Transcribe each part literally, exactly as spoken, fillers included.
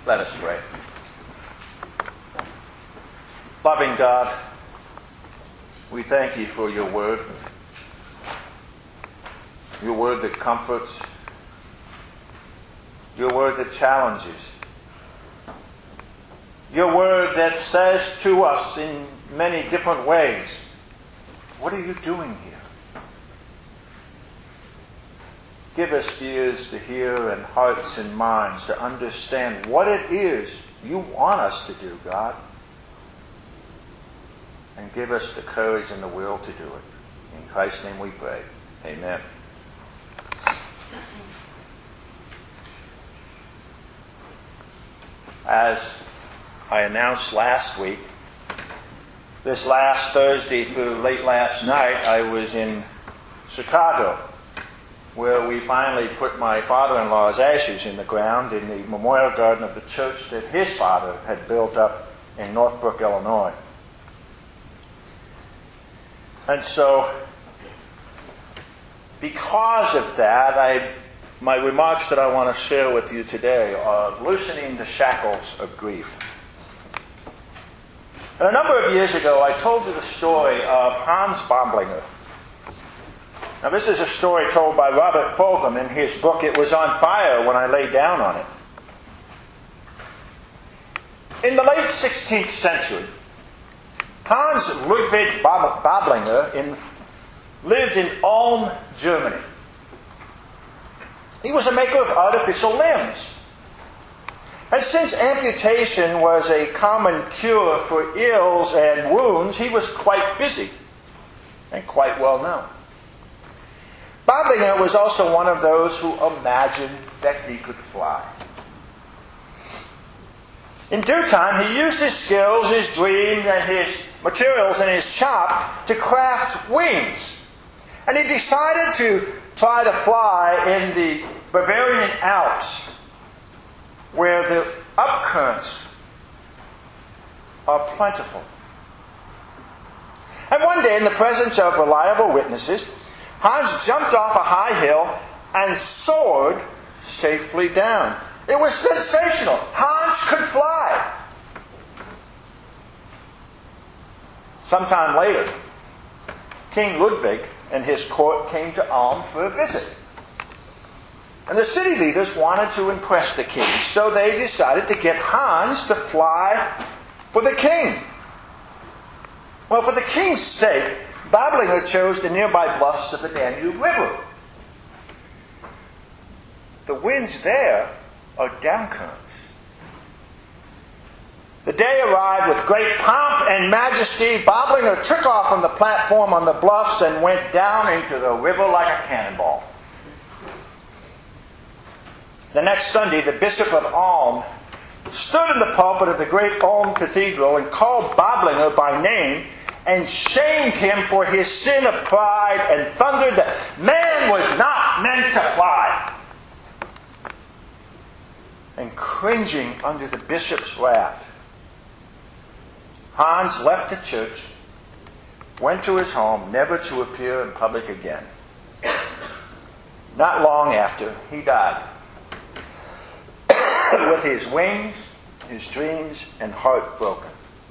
Let us pray. Loving God, we thank you for your word. Your word that comforts. Your word that challenges. Your word that says to us in many different ways, what are you doing here? Give us ears to hear and hearts and minds to understand what it is you want us to do, God. And give us the courage and the will to do it. In Christ's name we pray. Amen. As I announced last week, this last Thursday through late last night, I was in Chicago, where we finally put my father-in-law's ashes in the ground in the memorial garden of the church that his father had built up in Northbrook, Illinois. And so, because of that, I, my remarks that I want to share with you today are loosening the shackles of grief. And a number of years ago, I told you the story of Hans Bablinger. Now, this is a story told by Robert Fulghum in his book, It Was on Fire When I Lay Down on It. In the late sixteenth century, Hans Ludwig Bablinger in, lived in Ulm, Germany. He was a maker of artificial limbs. And since amputation was a common cure for ills and wounds, he was quite busy and quite well known. Bablinger was also one of those who imagined that he could fly. In due time, he used his skills, his dreams, and his materials in his shop to craft wings. And he decided to try to fly in the Bavarian Alps, where the upcurrents are plentiful. And one day, in the presence of reliable witnesses, Hans jumped off a high hill and soared safely down. It was sensational. Hans could fly. Sometime later, King Ludwig and his court came to Ulm for a visit. And the city leaders wanted to impress the king, so they decided to get Hans to fly for the king. Well, for the king's sake, Bablinger chose the nearby bluffs of the Danube River. The winds there are down currents. The day arrived with great pomp and majesty. Bablinger took off from the platform on the bluffs and went down into the river like a cannonball. The next Sunday, the Bishop of Ulm stood in the pulpit of the great Ulm Cathedral and called Bablinger by name and shamed him for his sin of pride and thundered that man was not meant to fly. And cringing under the bishop's wrath, Hans left the church, went to his home, never to appear in public again. Not long after, he died, with his wings, his dreams, and heart broken.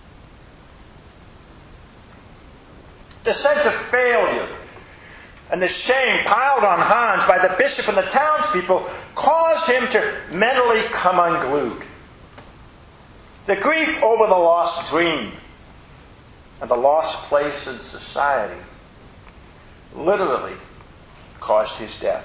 The sense of failure and the shame piled on Hans by the bishop and the townspeople caused him to mentally come unglued. The grief over the lost dream and the lost place in society literally caused his death.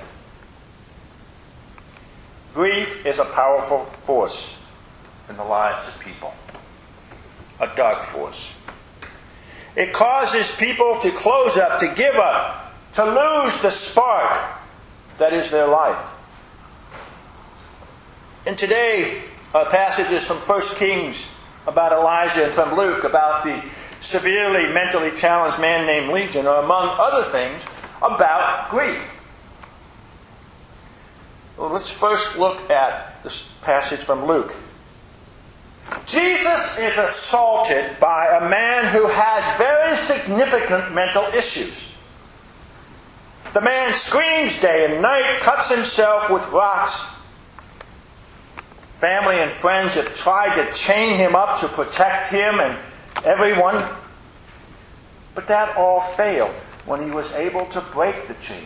Grief is a powerful force in the lives of people, a dark force. It causes people to close up, to give up, to lose the spark that is their life. And today, our passages from First Kings about Elijah and from Luke about the severely mentally challenged man named Legion are, among other things, about grief. Well, let's first look at this passage from Luke. Jesus is assaulted by a man who has very significant mental issues. The man screams day and night, cuts himself with rocks. Family and friends have tried to chain him up to protect him and everyone. But that all failed when he was able to break the chains.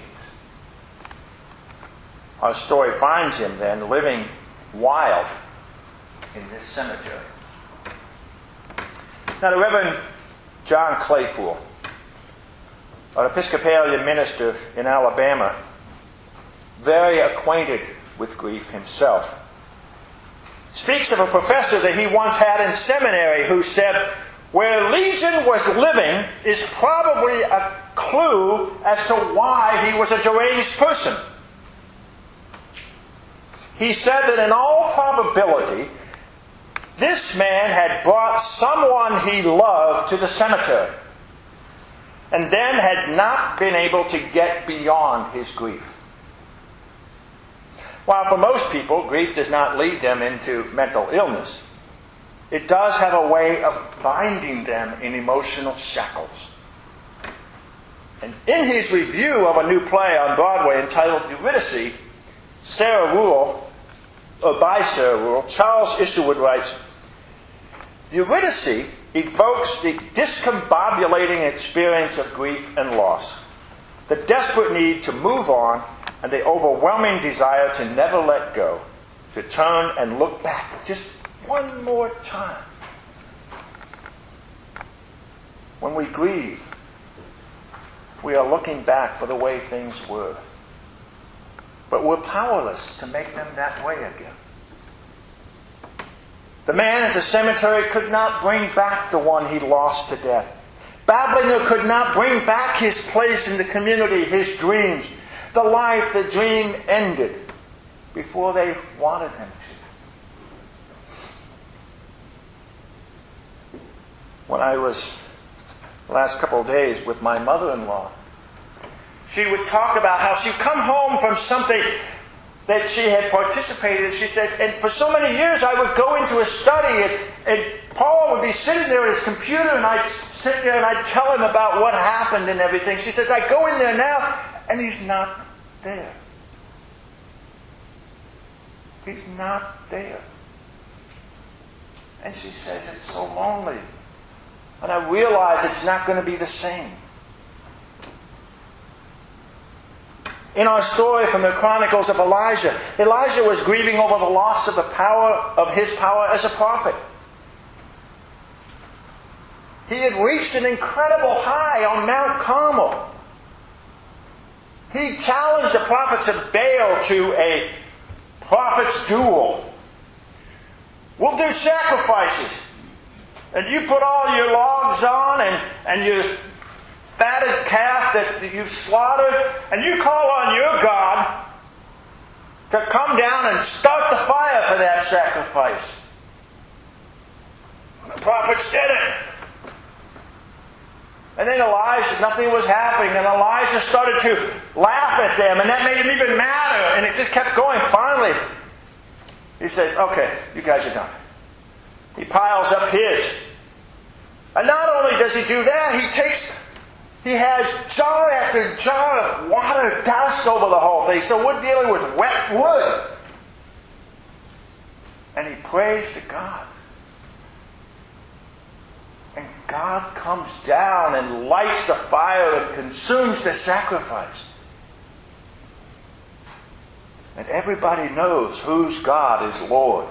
Our story finds him then living wild in this cemetery. Now, the Reverend John Claypool, an Episcopalian minister in Alabama, very acquainted with grief himself, speaks of a professor that he once had in seminary who said, where Legion was living is probably a clue as to why he was a deranged person. He said that in all probability, this man had brought someone he loved to the cemetery and then had not been able to get beyond his grief. While for most people, grief does not lead them into mental illness, it does have a way of binding them in emotional shackles. And in his review of a new play on Broadway entitled Eurydice, Sarah Ruhl, or by Sarah Ruhl, Charles Isherwood writes, Eurydice evokes the discombobulating experience of grief and loss, the desperate need to move on, and the overwhelming desire to never let go, to turn and look back just one more time. When we grieve, we are looking back for the way things were. But we're powerless to make them that way again. The man at the cemetery could not bring back the one he lost to death. Bablinger could not bring back his place in the community, his dreams, the life the dream ended before they wanted him to. When I was the last couple of days with my mother-in-law, she would talk about how she'd come home from something that she had participated in. She said, and for so many years I would go into a study and, and Paul would be sitting there at his computer and I'd sit there and I'd tell him about what happened and everything. She says, I go in there now and he's not there. He's not there. And she says, it's so lonely. And I realize it's not going to be the same. In our story from the Chronicles of Elijah, Elijah was grieving over the loss of the power of his power as a prophet. He had reached an incredible high on Mount Carmel. He challenged the prophets of Baal to a prophet's duel. We'll do sacrifices. And you put all your logs on and, and your fatted calf that you've slaughtered, and you call on your God to come down and start the fire for that sacrifice. And the prophets did it. And then Elijah, nothing was happening, and Elijah started to laugh at them, and that made him even madder, and it just kept going. Finally, he says, okay, you guys are done. He piles up his. And not only does he do that, he takes, he has jar after jar of water doused over the whole thing. So we're dealing with wet wood. And he prays to God. And God comes down and lights the fire and consumes the sacrifice. And everybody knows whose God is Lord.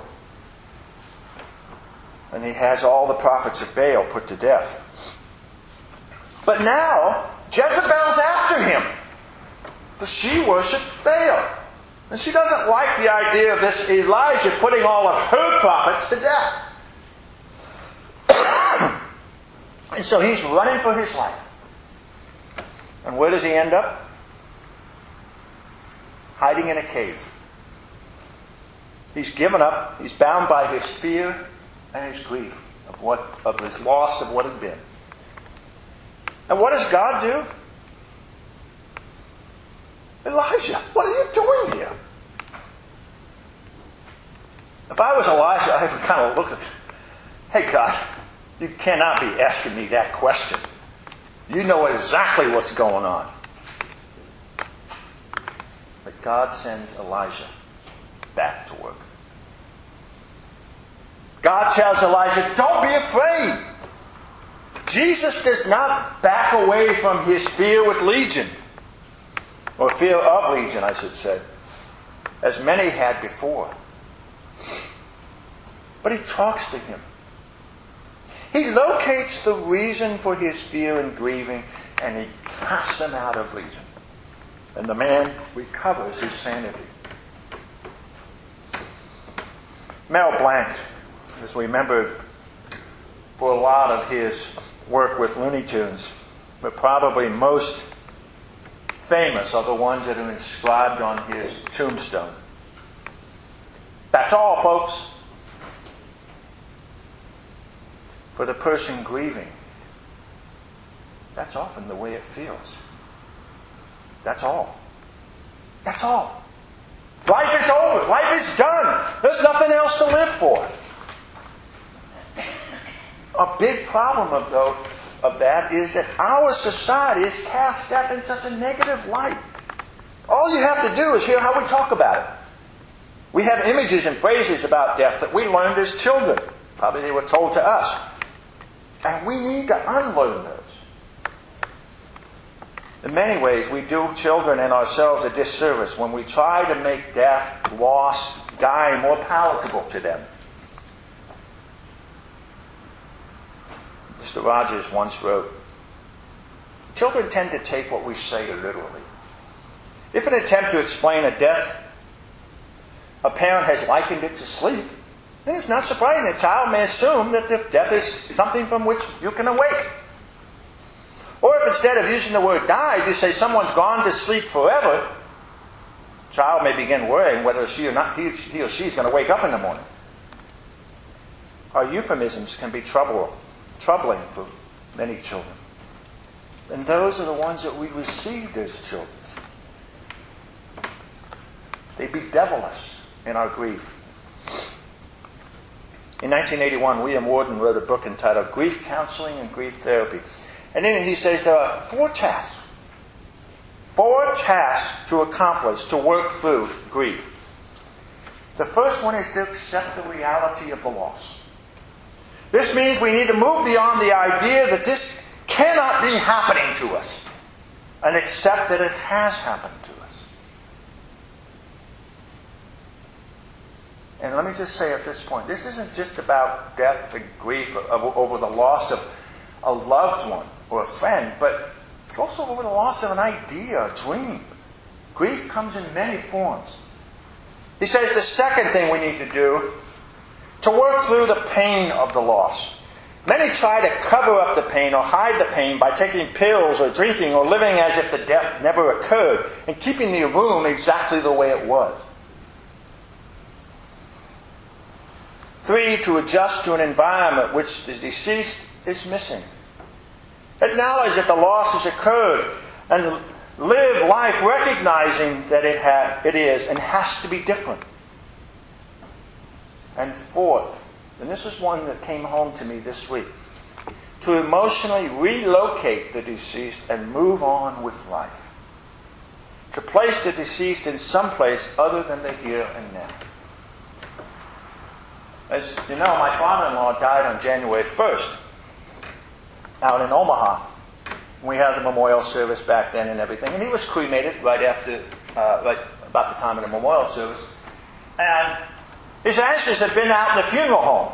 And he has all the prophets of Baal put to death. But now, Jezebel's after him. But she worships Baal. And she doesn't like the idea of this Elijah putting all of her prophets to death. And so he's running for his life. And where does he end up? Hiding in a cave. He's given up. He's bound by his fear and his grief of what of his loss of what had been. And what does God do? Elijah, what are you doing here? If I was Elijah, I would kind of look at, hey God, you cannot be asking me that question. You know exactly what's going on. But God sends Elijah back to work. God tells Elijah, don't be afraid. Jesus does not back away from his fear with Legion, or fear of Legion, I should say, as many had before. But he talks to him. He locates the reason for his fear and grieving, and he casts him out of Legion. And the man recovers his sanity. Mel Blanc is remembered for a lot of his work with Looney Tunes, but probably most famous are the ones that are inscribed on his tombstone. That's all, folks. For the person grieving, that's often the way it feels. That's all. That's all. Life is over. Life is done. There's nothing else to live for. A big problem of, though, of that is that our society has cast death in such a negative light. All you have to do is hear how we talk about it. We have images and phrases about death that we learned as children. Probably they were told to us. And we need to unlearn those. In many ways, we do children and ourselves a disservice when we try to make death, loss, dying more palatable to them. Mister Rogers once wrote, children tend to take what we say literally. If in an attempt to explain a death, a parent has likened it to sleep, then it's not surprising that a child may assume that the death is something from which you can awake. Or if instead of using the word died, you say someone's gone to sleep forever, the child may begin worrying whether she or not, he, he or she is going to wake up in the morning. Our euphemisms can be trouble, troubling for many children. And those are the ones that we received as children. They bedevil us in our grief. In nineteen eighty-one, William Worden wrote a book entitled Grief Counseling and Grief Therapy. And in it he says there are four tasks. Four tasks to accomplish, to work through grief. The first one is to accept the reality of the loss. This means we need to move beyond the idea that this cannot be happening to us and accept that it has happened to us. And let me just say at this point, this isn't just about death and grief over the loss of a loved one or a friend, but it's also over the loss of an idea, a dream. Grief comes in many forms. He says the second thing we need to do, to work through the pain of the loss. Many try to cover up the pain or hide the pain by taking pills or drinking or living as if the death never occurred and keeping the room exactly the way it was. Three, to adjust to an environment which the deceased is missing. Acknowledge that the loss has occurred and live life recognizing that it, ha- it is and has to be different. And fourth, and this is one that came home to me this week, to emotionally relocate the deceased and move on with life. To place the deceased in some place other than the here and now. As you know, my father-in-law died on January first out in Omaha. We had the memorial service back then and everything. And he was cremated right after, uh, right about the time of the memorial service. And his ashes had been out in the funeral home.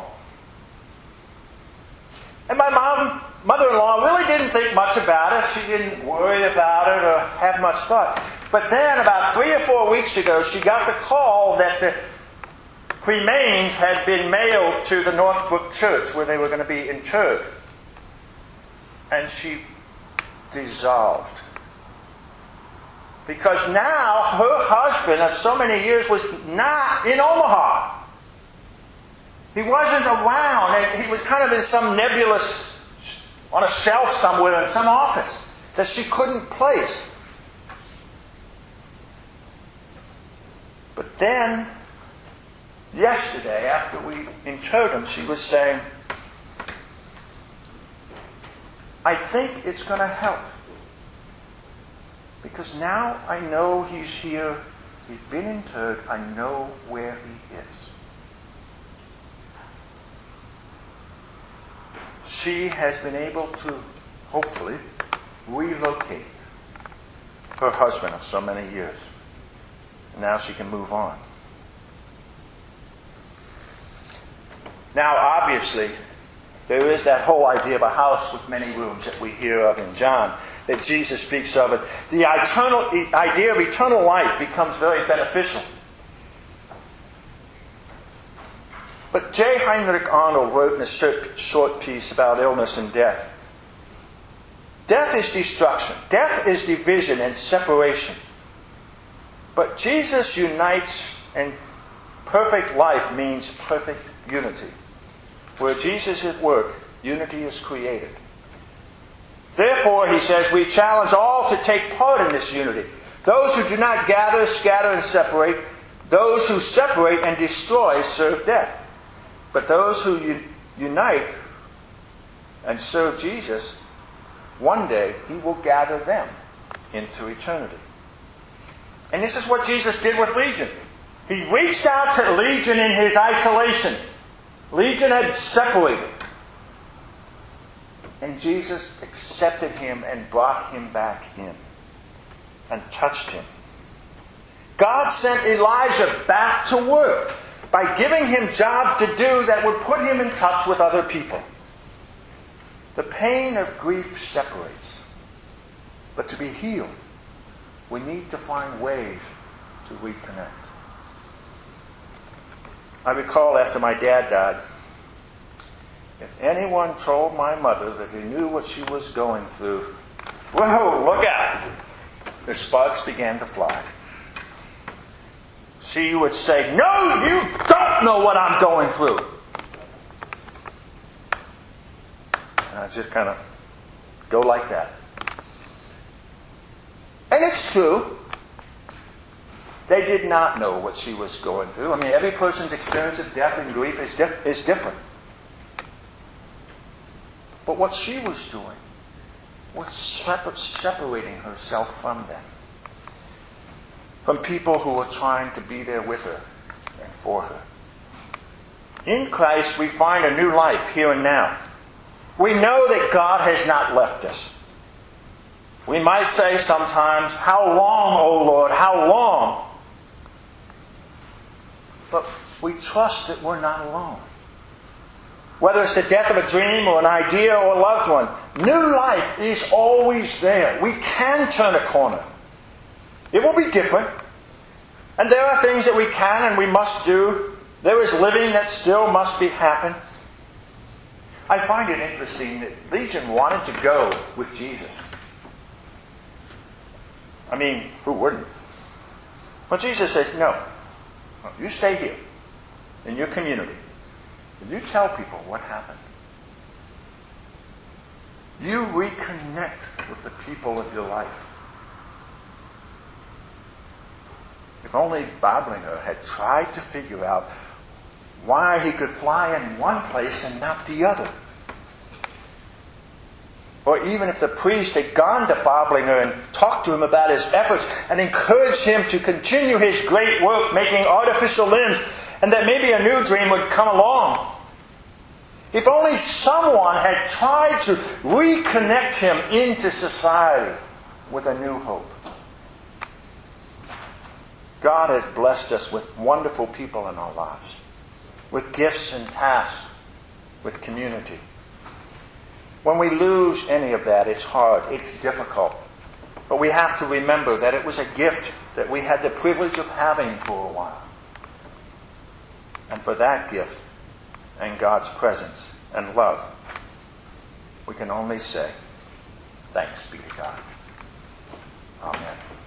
And my mom, mother-in-law really didn't think much about it. She didn't worry about it or have much thought. But then about three or four weeks ago, she got the call that the remains had been mailed to the Northbrook Church where they were going to be interred. And she dissolved. Because now her husband of so many years was not in Omaha. He wasn't around, and he was kind of in some nebulous, on a shelf somewhere in some office that she couldn't place. But then, yesterday, after we interred him, she was saying, I think it's going to help. Because now I know he's here, he's been interred, I know where he is. she has been able to, hopefully, relocate her husband of so many years. And now she can move on. Now, obviously, there is that whole idea of a house with many rooms that we hear of in John, that Jesus speaks of it. The eternal, the idea of eternal life becomes very beneficial. But J. Heinrich Arnold wrote in a short piece about illness and death. Death is destruction. Death is division and separation. But Jesus unites, and perfect life means perfect unity. Where Jesus is at work, unity is created. Therefore, he says, we challenge all to take part in this unity. Those who do not gather, scatter, and separate. Those who separate and destroy serve death. But those who u- unite and serve Jesus, one day he will gather them into eternity. And this is what Jesus did with Legion. He reached out to Legion in his isolation. Legion had separated. And Jesus accepted him and brought him back in and touched him. God sent Elijah back to work by giving him jobs to do that would put him in touch with other people. The pain of grief separates. But to be healed, we need to find ways to reconnect. I recall after my dad died, if anyone told my mother that he knew what she was going through, whoa, look out! The sparks began to fly. She would say, no, you don't know what I'm going through. And I just kind of go like that. And it's true. They did not know what she was going through. I mean, every person's experience of death and grief is, dif- is different. But what she was doing was separ- separating herself from them. From people who were trying to be there with her and for her. In Christ, we find a new life here and now. We know that God has not left us. We might say sometimes, how long, O Lord, how long? But we trust that we're not alone. Whether it's the death of a dream or an idea or a loved one, new life is always there. We can turn a corner. It will be different. And there are things that we can and we must do. There is living that still must be happen. I find it interesting that Legion wanted to go with Jesus. I mean, who wouldn't? But Jesus says, no. You stay here in your community. And you tell people what happened. You reconnect with the people of your life. If only Boblinger had tried to figure out why he could fly in one place and not the other. Or even if the priest had gone to Boblinger and talked to him about his efforts and encouraged him to continue his great work making artificial limbs, and that maybe a new dream would come along. If only someone had tried to reconnect him into society with a new hope. God has blessed us with wonderful people in our lives, with gifts and tasks, with community. When we lose any of that, it's hard, it's difficult. But we have to remember that it was a gift that we had the privilege of having for a while. And for that gift and God's presence and love, we can only say, thanks be to God. Amen.